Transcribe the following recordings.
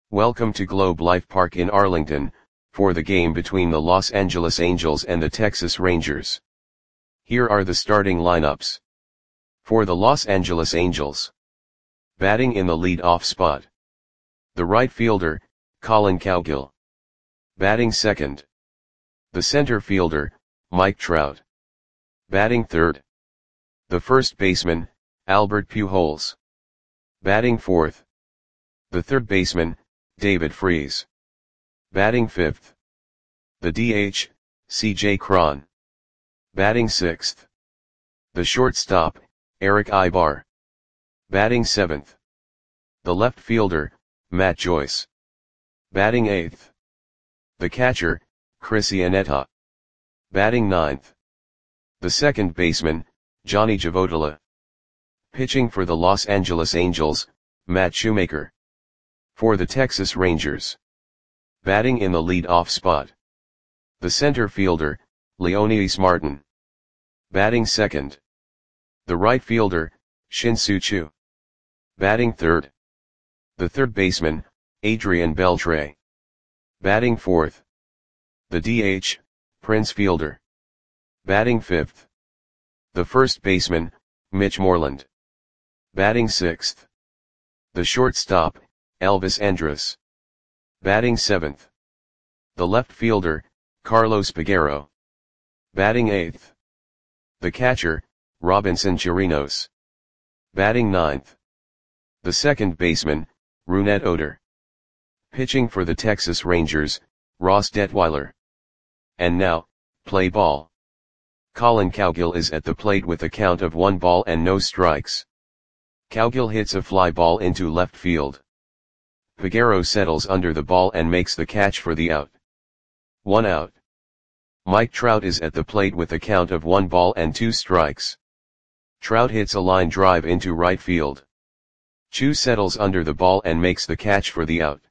Welcome to Globe Life Park in Arlington, for the game between the Los Angeles Angels and the Texas Rangers. Here are the starting lineups. For the Los Angeles Angels. Batting in the lead-off spot. The right fielder, Collin Cowgill. Batting second. The center fielder, Mike Trout. Batting third. The first baseman, Albert Pujols. Batting fourth. The third baseman, David Freese. Batting fifth. The DH, C.J. Cron. Batting sixth. The shortstop, Erick Aybar. Batting seventh. The left fielder, Matt Joyce. Batting eighth. The catcher, Chris Iannetta. Batting ninth. The second baseman, Johnny Javotila. Pitching for the Los Angeles Angels, Matt Shoemaker. For the Texas Rangers. Batting in the lead-off spot. The center fielder, Leonys Martin. Batting second. The right fielder, Shin-Soo Choo. Batting third. The third baseman, Adrian Beltre. Batting fourth. The DH, Prince Fielder. Batting fifth. The first baseman, Mitch Moreland. Batting sixth. The shortstop, Elvis Andrus. Batting seventh. The left fielder, Carlos Pagero. Batting eighth. The catcher, Robinson Chirinos. Batting ninth. The second baseman, Rougned Odor. Pitching for the Texas Rangers, Ross Detweiler. And now, play ball. Collin Cowgill is at the plate with a count of 1 ball and no strikes. Cowgill hits a fly ball into left field. Pagero settles under the ball and makes the catch for the out. 1 out. Mike Trout is at the plate with a count of 1 ball and 2 strikes. Trout hits a line drive into right field. Choo settles under the ball and makes the catch for the out.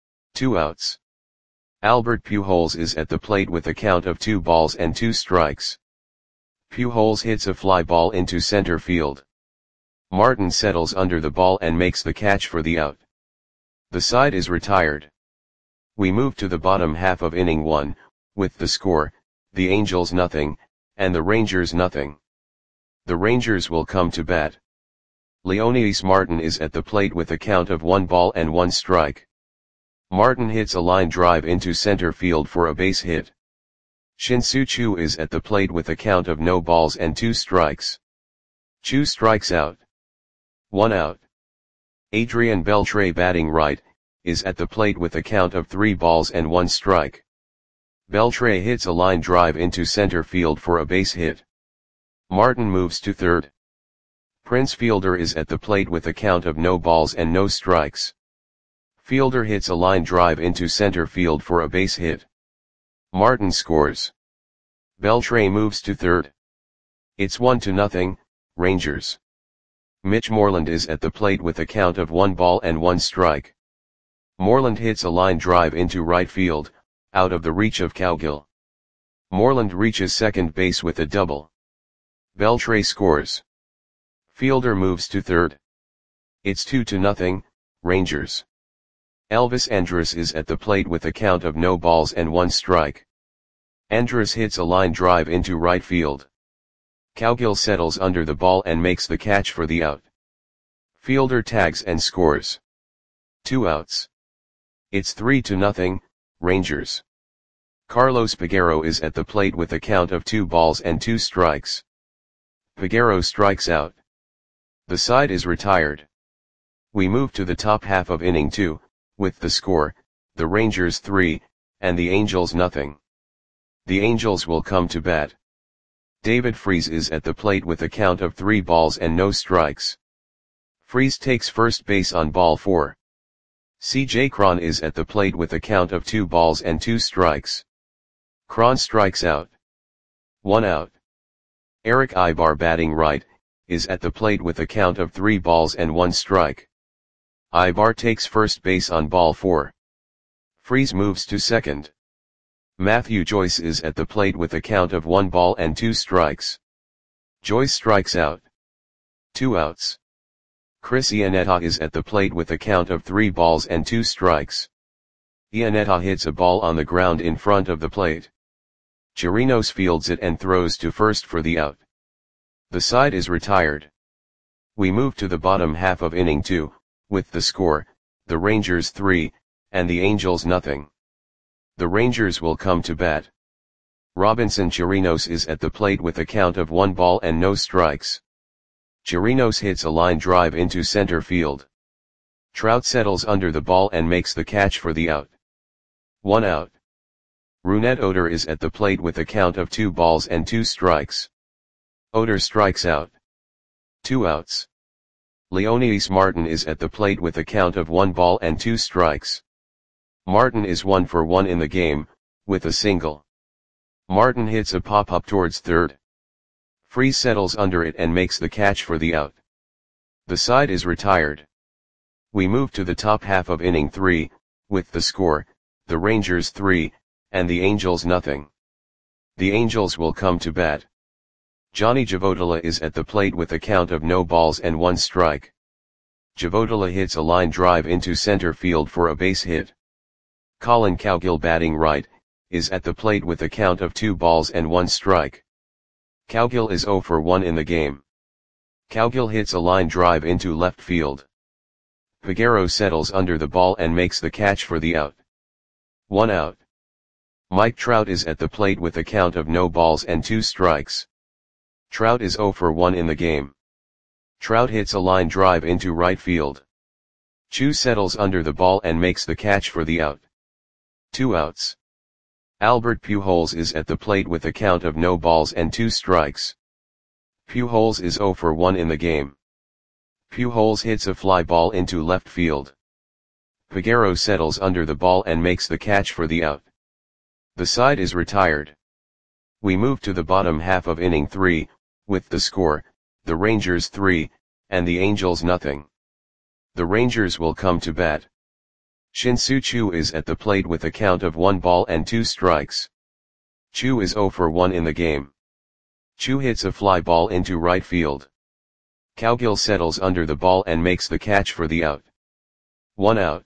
2 outs. Albert Pujols is at the plate with a count of 2 balls and 2 strikes. Pujols hits a fly ball into center field. Martin settles under the ball and makes the catch for the out. The side is retired. We move to the bottom half of inning 1, with the score, the Angels nothing, and the Rangers nothing. The Rangers will come to bat. Leonys Martin is at the plate with a count of 1 ball and 1 strike. Martin hits a line drive into center field for a base hit. Shin-Soo Choo is at the plate with a count of no balls and 2 strikes. Choo strikes out. 1 out. Adrian Beltre, batting right, is at the plate with a count of 3 balls and 1 strike. Beltre hits a line drive into center field for a base hit. Martin moves to third. Prince Fielder is at the plate with a count of no balls and no strikes. Fielder hits a line drive into center field for a base hit. Martin scores. Beltre moves to third. It's 1-0, Rangers. Mitch Moreland is at the plate with a count of 1 ball and 1 strike. Moreland hits a line drive into right field, out of the reach of Cowgill. Moreland reaches second base with a double. Beltre scores. Fielder moves to third. It's 2-0, Rangers. Elvis Andrus is at the plate with a count of no balls and 1 strike. Andrus hits a line drive into right field. Cowgill settles under the ball and makes the catch for the out. Fielder tags and scores. 2 outs. It's 3-0, Rangers. Carlos Pagero is at the plate with a count of 2 balls and 2 strikes. Pagero strikes out. The side is retired. We move to the top half of inning 2, with the score, the Rangers 3, and the Angels nothing. The Angels will come to bat. David Freese is at the plate with a count of 3 balls and no strikes. Freese takes first base on ball 4. C.J. Cron is at the plate with a count of 2 balls and 2 strikes. Cron strikes out. 1 out. Erick Aybar, batting right, is at the plate with a count of 3 balls and 1 strike. Aybar takes first base on ball 4. Freese moves to second. Matthew Joyce is at the plate with a count of 1 ball and 2 strikes. Joyce strikes out. 2 outs. Chris Iannetta is at the plate with a count of 3 balls and 2 strikes. Iannetta hits a ball on the ground in front of the plate. Chirinos fields it and throws to first for the out. The side is retired. We move to the bottom half of inning 2, with the score, the Rangers 3, and the Angels nothing. The Rangers will come to bat. Robinson Chirinos is at the plate with a count of 1 ball and no strikes. Chirinos hits a line drive into center field. Trout settles under the ball and makes the catch for the out. 1 out. Rougned Odor is at the plate with a count of 2 balls and 2 strikes. Odor strikes out. 2 outs. Leonidas Martin is at the plate with a count of 1 ball and 2 strikes. Martin is 1 for 1 in the game, with a single. Martin hits a pop-up towards third. Freese settles under it and makes the catch for the out. The side is retired. We move to the top half of inning 3, with the score, the Rangers 3, and the Angels nothing. The Angels will come to bat. Johnny Givottola is at the plate with a count of no balls and 1 strike. Givottola hits a line drive into center field for a base hit. Colin Cowgill, batting right, is at the plate with a count of 2 balls and 1 strike. Cowgill is 0 for 1 in the game. Cowgill hits a line drive into left field. Peguero settles under the ball and makes the catch for the out. 1 out. Mike Trout is at the plate with a count of no balls and 2 strikes. Trout is 0 for 1 in the game. Trout hits a line drive into right field. Chu settles under the ball and makes the catch for the out. 2 outs. Albert Pujols is at the plate with a count of no balls and 2 strikes. Pujols is 0 for 1 in the game. Pujols hits a fly ball into left field. Peguero settles under the ball and makes the catch for the out. The side is retired. We move to the bottom half of inning 3, with the score, the Rangers 3, and the Angels nothing. The Rangers will come to bat. Shin-Soo Choo is at the plate with a count of 1 ball and 2 strikes. Choo is 0 for 1 in the game. Choo hits a fly ball into right field. Cowgill settles under the ball and makes the catch for the out. 1 out.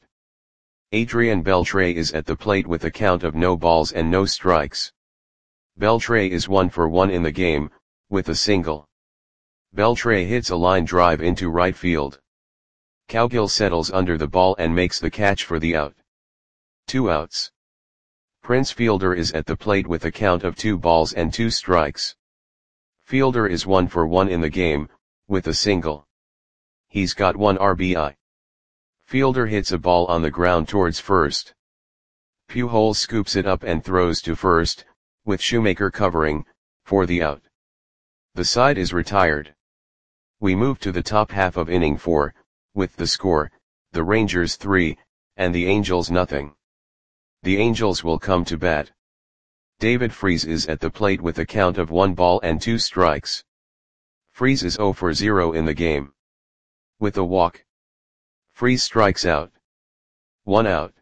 Adrian Beltre is at the plate with a count of no balls and no strikes. Beltre is 1 for 1 in the game, with a single. Beltre hits a line drive into right field. Cowgill settles under the ball and makes the catch for the out. 2 outs. Prince Fielder is at the plate with a count of 2 balls and 2 strikes. Fielder is 1 for 1 in the game, with a single. He's got 1 RBI. Fielder hits a ball on the ground towards first. Pujols scoops it up and throws to first, with Shoemaker covering, for the out. The side is retired. We move to the top half of inning 4, with the score, the Rangers 3, and the Angels nothing. The Angels will come to bat. David Freese is at the plate with a count of 1 ball and 2 strikes. Freese is 0 for 0 in the game. With a walk. Freese strikes out. 1 out.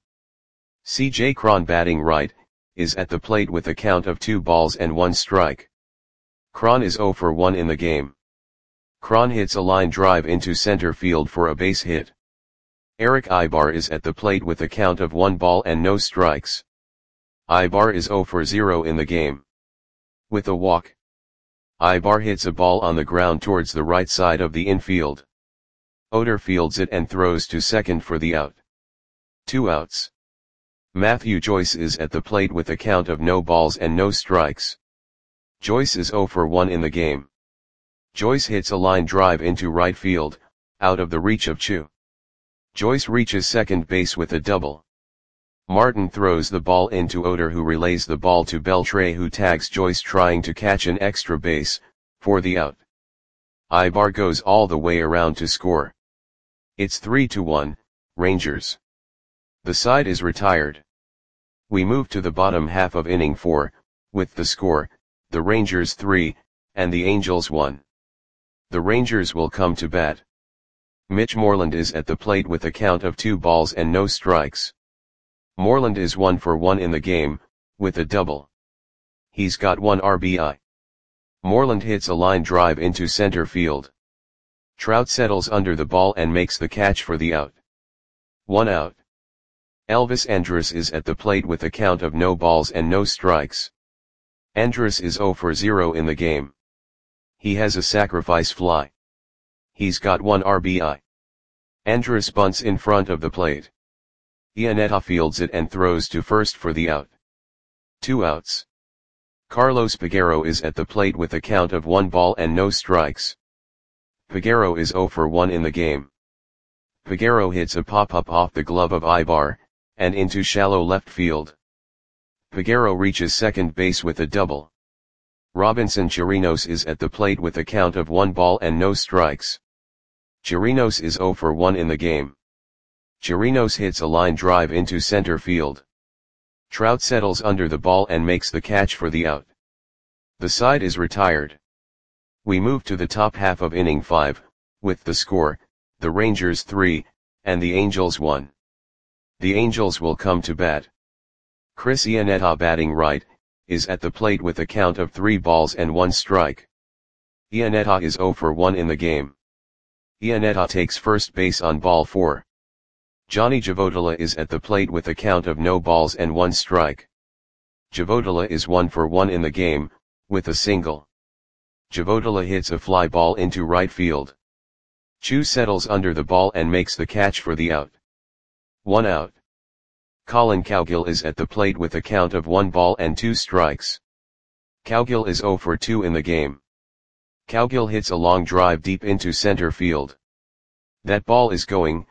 C.J. Cron, batting right, is at the plate with a count of 2 balls and 1 strike. Cron is 0 for 1 in the game. Cron hits a line drive into center field for a base hit. Eric Aybar is at the plate with a count of 1 ball and no strikes. Aybar is 0 for 0 in the game. With a walk. Aybar hits a ball on the ground towards the right side of the infield. Odor fields it and throws to second for the out. 2 outs. Matthew Joyce is at the plate with a count of no balls and no strikes. Joyce is 0 for 1 in the game. Joyce hits a line drive into right field, out of the reach of Chu. Joyce reaches second base with a double. Martin throws the ball into Odor, who relays the ball to Beltre, who tags Joyce trying to catch an extra base, for the out. Aybar goes all the way around to score. It's 3-1, Rangers. The side is retired. We move to the bottom half of inning 4, with the score, the Rangers 3, and the Angels 1. The Rangers will come to bat. Mitch Moreland is at the plate with a count of 2 balls and no strikes. Moreland is 1 for 1 in the game, with a double. He's got 1 RBI. Moreland hits a line drive into center field. Trout settles under the ball and makes the catch for the out. 1 out. Elvis Andrus is at the plate with a count of no balls and no strikes. Andrus is 0 for 0 in the game. He has a sacrifice fly. He's got 1 RBI. Andrus bunts in front of the plate. Iannetta fields it and throws to first for the out. 2 outs. Carlos Peguero is at the plate with a count of 1 ball and no strikes. Peguero is 0 for 1 in the game. Peguero hits a pop-up off the glove of Ibar, and into shallow left field. Peguero reaches second base with a double. Robinson Chirinos is at the plate with a count of 1 ball and no strikes. Chirinos is 0 for 1 in the game. Chirinos hits a line drive into center field. Trout settles under the ball and makes the catch for the out. The side is retired. We move to the top half of inning 5, with the score, the Rangers 3, and the Angels 1. The Angels will come to bat. Chris Iannetta, batting right, is at the plate with a count of 3 balls and 1 strike. Iannetta is 0 for 1 in the game. Iannetta takes first base on ball 4. Johnny Javotila is at the plate with a count of no balls and 1 strike. Javotila is 1 for 1 in the game, with a single. Javotila hits a fly ball into right field. Chu settles under the ball and makes the catch for the out. 1 out. Colin Cowgill is at the plate with a count of 1 ball and 2 strikes. Cowgill is 0 for 2 in the game. Cowgill hits a long drive deep into center field. That ball is going,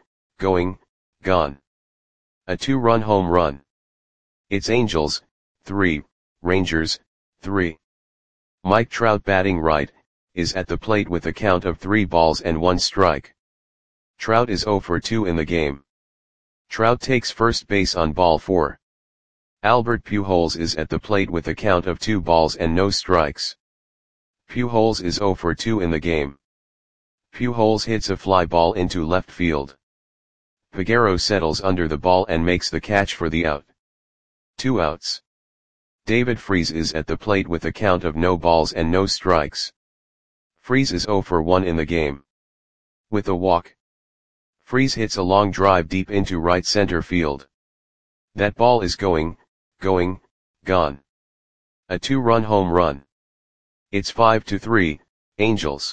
gone. A 2-run home run. It's Angels 3, Rangers 3. Mike Trout, batting right, is at the plate with a count of 3 balls and 1 strike. Trout is 0 for 2 in the game. Trout takes first base on ball 4. Albert Pujols is at the plate with a count of 2 balls and no strikes. Pujols is 0 for 2 in the game. Pujols hits a fly ball into left field. Peguero settles under the ball and makes the catch for the out. 2 outs. David Freese is at the plate with a count of no balls and no strikes. Freese is 0 for 1 in the game. With a walk. Freese hits a long drive deep into right center field. That ball is going, gone. A 2-run home run. It's 5-3, Angels.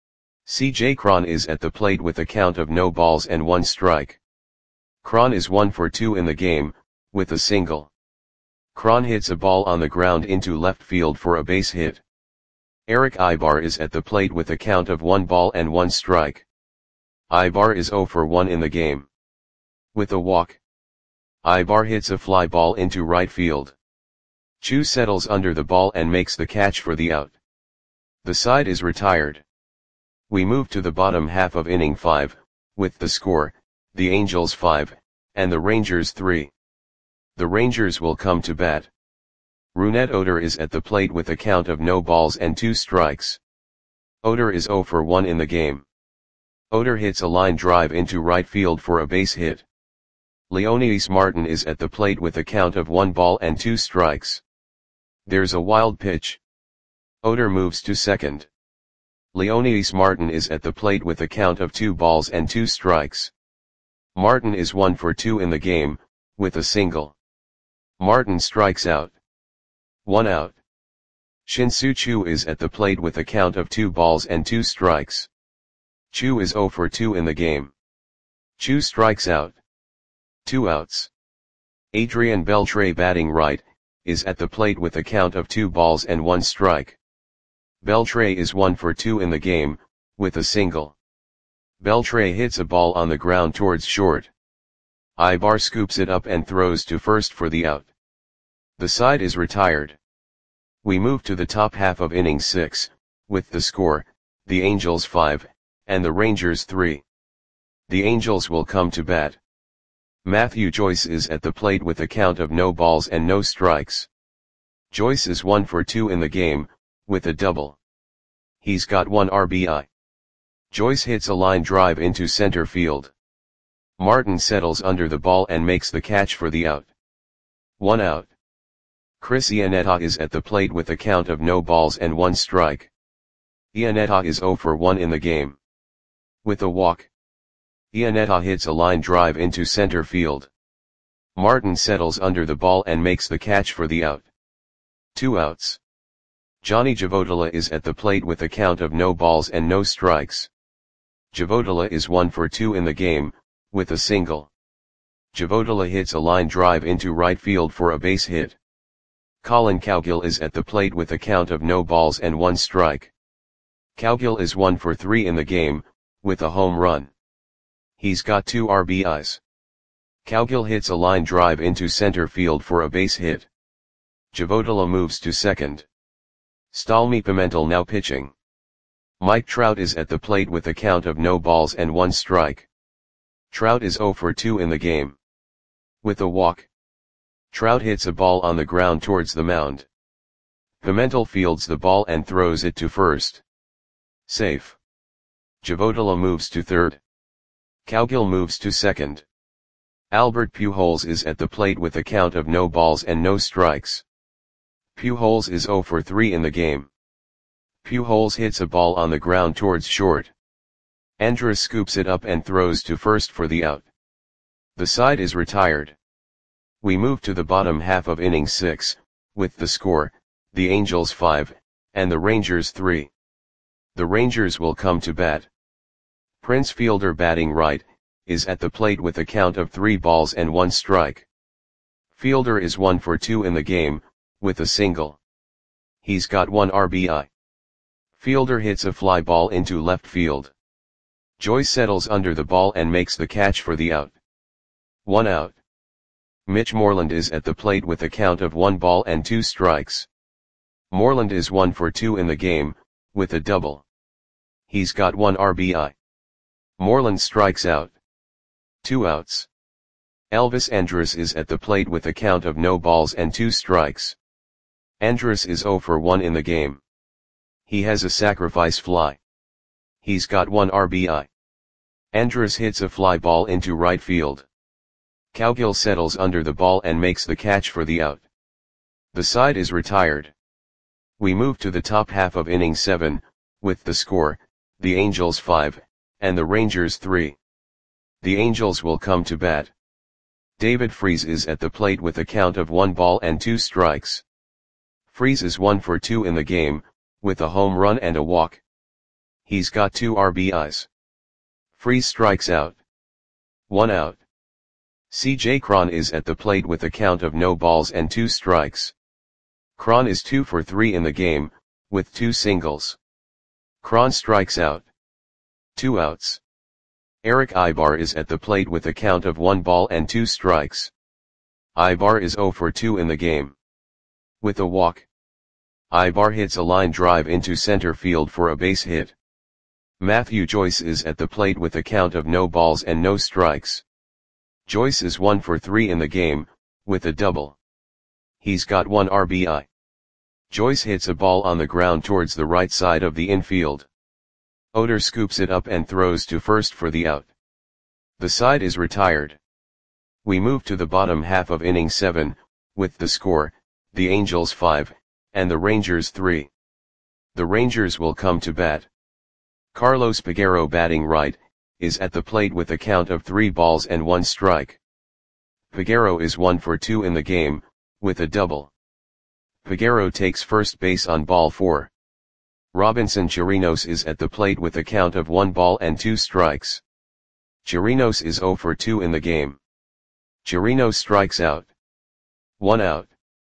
C.J. Cron is at the plate with a count of no balls and 1 strike. Cron is 1 for 2 in the game, with a single. Cron hits a ball on the ground into left field for a base hit. Eric Ibar is at the plate with a count of 1 ball and 1 strike. Ibar is 0 for 1 in the game. With a walk. Ibar hits a fly ball into right field. Chu settles under the ball and makes the catch for the out. The side is retired. We move to the bottom half of inning 5, with the score, the Angels 5, and the Rangers 3. The Rangers will come to bat. Rougned Odor is at the plate with a count of no balls and 2 strikes. Odor is 0 for 1 in the game. Odor hits a line drive into right field for a base hit. Leonys Martin is at the plate with a count of 1 ball and 2 strikes. There's a wild pitch. Odor moves to second. Leonys Martin is at the plate with a count of 2 balls and 2 strikes. Martin is 1 for 2 in the game, with a single. Martin strikes out. 1 out. Shin-Soo Choo is at the plate with a count of 2 balls and 2 strikes. Choo is 0 for 2 in the game. Choo strikes out. 2 outs. Adrian Beltre, batting right, is at the plate with a count of 2 balls and 1 strike. Beltre is 1 for 2 in the game, with a single. Beltre hits a ball on the ground towards short. Ibar scoops it up and throws to first for the out. The side is retired. We move to the top half of inning 6, with the score, the Angels 5, and the Rangers 3. The Angels will come to bat. Matthew Joyce is at the plate with a count of no balls and no strikes. Joyce is 1 for 2 in the game, with a double. He's got 1 RBI. Joyce hits a line drive into center field. Martin settles under the ball and makes the catch for the out. 1 out. Chris Iannetta is at the plate with a count of no balls and 1 strike. Iannetta is 0 for 1 in the game. With a walk, Iannetta hits a line drive into center field. Martin settles under the ball and makes the catch for the out. 2 outs. Johnny Javotola is at the plate with a count of no balls and no strikes. Javotola is 1 for 2 in the game, with a single. Javotola hits a line drive into right field for a base hit. Colin Cowgill is at the plate with a count of no balls and 1 strike. Cowgill is 1 for 3 in the game, with a home run. He's got 2 RBIs. Cowgill hits a line drive into center field for a base hit. Javotola moves to second. Stalmy Pimentel now pitching. Mike Trout is at the plate with a count of no balls and 1 strike. Trout is 0 for 2 in the game. With a walk, Trout hits a ball on the ground towards the mound. Pimentel fields the ball and throws it to first. Safe. Javotola moves to third. Cowgill moves to second. Albert Pujols is at the plate with a count of no balls and no strikes. Pujols is 0 for 3 in the game. Pujols hits a ball on the ground towards short. Andrus scoops it up and throws to first for the out. The side is retired. We move to the bottom half of inning 6, with the score, the Angels 5, and the Rangers 3. The Rangers will come to bat. Prince Fielder, batting right, is at the plate with a count of 3 balls and 1 strike. Fielder is 1 for 2 in the game, with a single. He's got 1 RBI. Fielder hits a fly ball into left field. Joyce settles under the ball and makes the catch for the out. 1 out. Mitch Moreland is at the plate with a count of 1 ball and 2 strikes. Moreland is 1 for 2 in the game, with a double. He's got 1 RBI. Moreland strikes out. 2 outs. Elvis Andrus is at the plate with a count of no balls and 2 strikes. Andrus is 0 for 1 in the game. He has a sacrifice fly. He's got 1 RBI. Andrus hits a fly ball into right field. Cowgill settles under the ball and makes the catch for the out. The side is retired. We move to the top half of inning 7, with the score, the Angels 5, and the Rangers 3. The Angels will come to bat. David Freese is at the plate with a count of 1 ball and 2 strikes. Freese is 1 for 2 in the game, with a home run and a walk. He's got 2 RBIs. Freese strikes out. 1 out. C.J. Cron is at the plate with a count of no balls and 2 strikes. Cron is 2 for 3 in the game, with 2 singles. Cron strikes out. 2 outs. Eric Ibar is at the plate with a count of 1 ball and 2 strikes. Ibar is 0 for 2 in the game. With a walk, Ibar hits a line drive into center field for a base hit. Matthew Joyce is at the plate with a count of no balls and no strikes. Joyce is 1 for 3 in the game, with a double. He's got 1 RBI. Joyce hits a ball on the ground towards the right side of the infield. Oder scoops it up and throws to first for the out. The side is retired. We move to the bottom half of inning 7, with the score, the Angels 5, and the Rangers 3. The Rangers will come to bat. Carlos Peguero, batting right, is at the plate with a count of 3 balls and 1 strike. Peguero is 1 for 2 in the game, with a double. Peguero takes first base on ball 4. Robinson Chirinos is at the plate with a count of 1 ball and 2 strikes. Chirinos is 0 for 2 in the game. Chirinos strikes out. 1 out.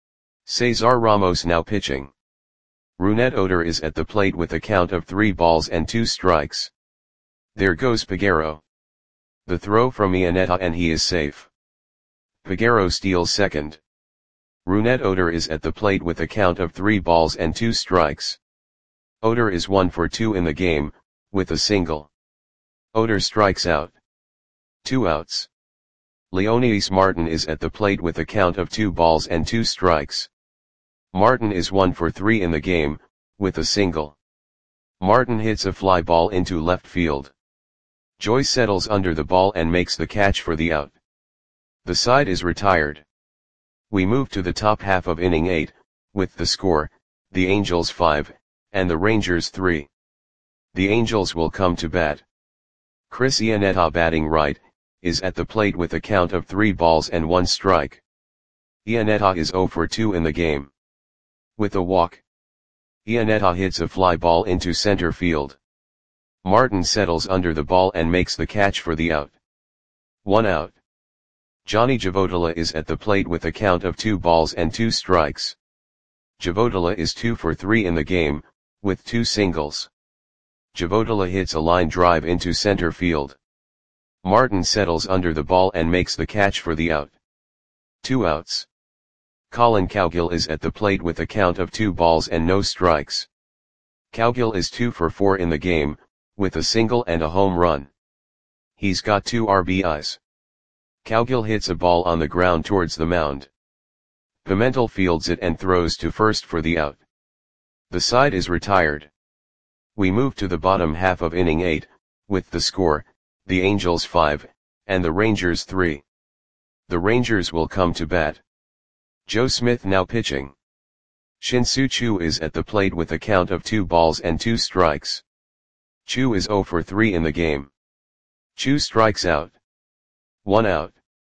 Cesar Ramos now pitching. Rougned Odor is at the plate with a count of 3 balls and 2 strikes. There goes Peguero. The throw from Iannetta and he is safe. Peguero steals second. Rougned Odor is at the plate with a count of 3 balls and 2 strikes. Odor is 1 for 2 in the game, with a single. Odor strikes out. 2 outs. Leonidas Martin is at the plate with a count of 2 balls and 2 strikes. Martin is 1 for 3 in the game, with a single. Martin hits a fly ball into left field. Joyce settles under the ball and makes the catch for the out. The side is retired. We move to the top half of inning 8, with the score, the Angels 5, and the Rangers 3. The Angels will come to bat. Chris Iannetta batting right, is at the plate with a count of 3 balls and 1 strike. Iannetta is 0 for 2 in the game. With a walk, Iannetta hits a fly ball into center field. Martin settles under the ball and makes the catch for the out. 1 out. Johnny Javotila is at the plate with a count of 2 balls and 2 strikes. Javotila is 2 for 3 in the game, with 2 singles. Javotila hits a line drive into center field. Martin settles under the ball and makes the catch for the out. 2 outs. Colin Cowgill is at the plate with a count of 2 balls and no strikes. Cowgill is 2 for 4 in the game, with a single and a home run. He's got 2 RBIs. Cowgill hits a ball on the ground towards the mound. Pimentel fields it and throws to first for the out. The side is retired. We move to the bottom half of inning 8, with the score, the Angels 5, and the Rangers 3. The Rangers will come to bat. Joe Smith now pitching. Shin-Soo Choo is at the plate with a count of 2 balls and 2 strikes. Choo is 0 for 3 in the game. Choo strikes out. 1 out.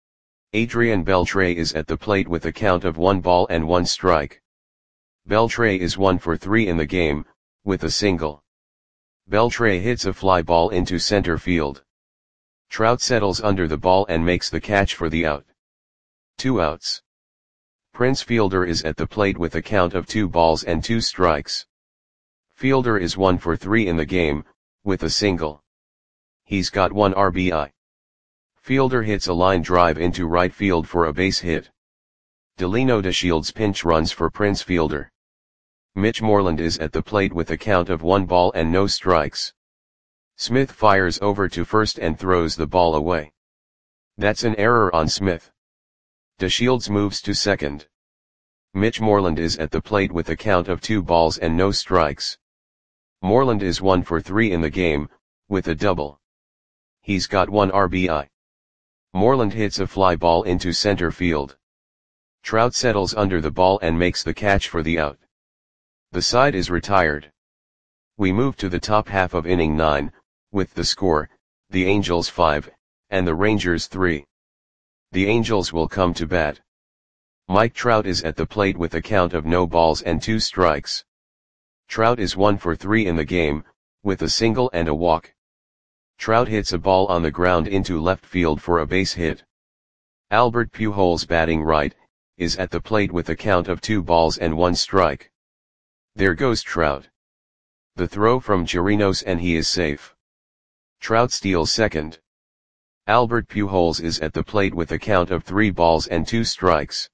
Adrian Beltre is at the plate with a count of 1 ball and 1 strike. Beltre is 1 for 3 in the game, with a single. Beltre hits a fly ball into center field. Trout settles under the ball and makes the catch for the out. 2 outs. Prince Fielder is at the plate with a count of 2 balls and 2 strikes. Fielder is 1 for 3 in the game, with a single. He's got 1 RBI. Fielder hits a line drive into right field for a base hit. Delino DeShields pinch runs for Prince Fielder. Mitch Moreland is at the plate with a count of 1 ball and no strikes. Smith fires over to first and throws the ball away. That's an error on Smith. DeShields moves to second. Mitch Moreland is at the plate with a count of 2 balls and no strikes. Moreland is 1 for 3 in the game, with a double. He's got 1 RBI. Moreland hits a fly ball into center field. Trout settles under the ball and makes the catch for the out. The side is retired. We move to the top half of inning 9, with the score, the Angels 5, and the Rangers 3. The Angels will come to bat. Mike Trout is at the plate with a count of no balls and 2 strikes. Trout is 1 for 3 in the game, with a single and a walk. Trout hits a ball on the ground into left field for a base hit. Albert Pujols batting right, is at the plate with a count of 2 balls and 1 strike. There goes Trout. The throw from Chirinos and he is safe. Trout steals second. Albert Pujols is at the plate with a count of 3 balls and 2 strikes.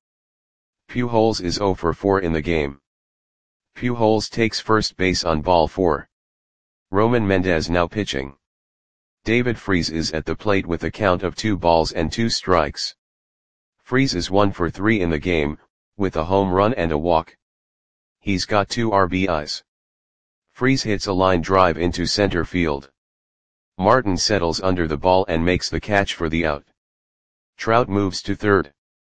Pujols is 0 for 4 in the game. Pujols takes first base on ball 4. Roman Mendez now pitching. David Freese is at the plate with a count of 2 balls and 2 strikes. Freese is 1 for 3 in the game, with a home run and a walk. He's got 2 RBIs. Freese hits a line drive into center field. Martin settles under the ball and makes the catch for the out. Trout moves to third.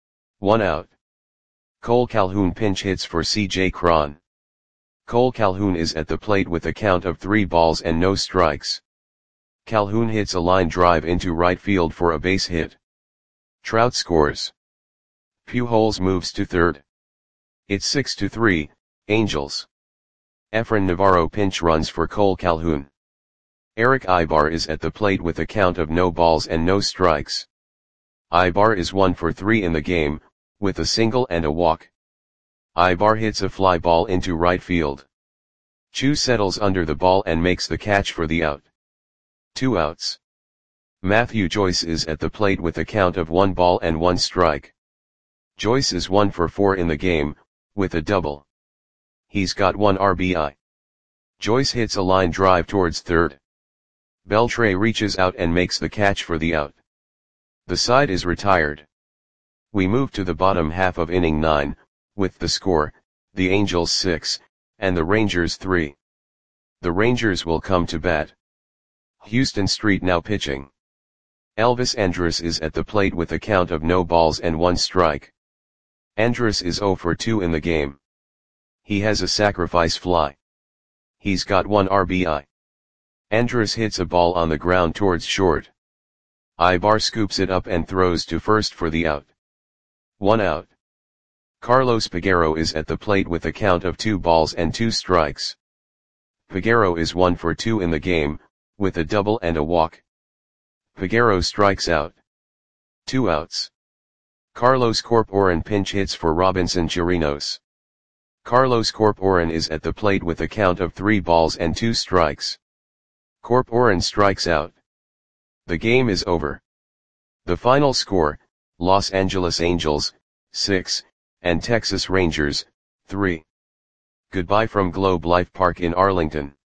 1 out. Cole Calhoun pinch hits for C.J. Cron. Cole Calhoun is at the plate with a count of 3 balls and no strikes. Calhoun hits a line drive into right field for a base hit. Trout scores. Pujols moves to third. It's 6-3, Angels. Efrain Navarro pinch runs for Cole Calhoun. Eric Aybar is at the plate with a count of no balls and no strikes. Aybar is 1 for 3 in the game, with a single and a walk. Aybar hits a fly ball into right field. Choo settles under the ball and makes the catch for the out. 2 outs. Matthew Joyce is at the plate with a count of 1 ball and 1 strike. Joyce is 1 for 4 in the game, with a double. He's got 1 RBI. Joyce hits a line drive towards third. Beltre reaches out and makes the catch for the out. The side is retired. We move to the bottom half of inning 9, with the score, the Angels 6, and the Rangers 3. The Rangers will come to bat. Houston Street now pitching. Elvis Andrus is at the plate with a count of no balls and 1 strike. Andrus is 0 for 2 in the game. He has a sacrifice fly. He's got 1 RBI. Andrus hits a ball on the ground towards short. Ibar scoops it up and throws to first for the out. 1 out. Carlos Peguero is at the plate with a count of 2 balls and 2 strikes. Peguero is 1 for 2 in the game, with a double and a walk. Peguero strikes out. 2 outs. Carlos Corporan pinch hits for Robinson Chirinos. Carlos Corporan is at the plate with a count of 3 balls and 2 strikes. Corporan strikes out. The game is over. The final score, Los Angeles Angels, 6, and Texas Rangers, 3. Goodbye from Globe Life Park in Arlington.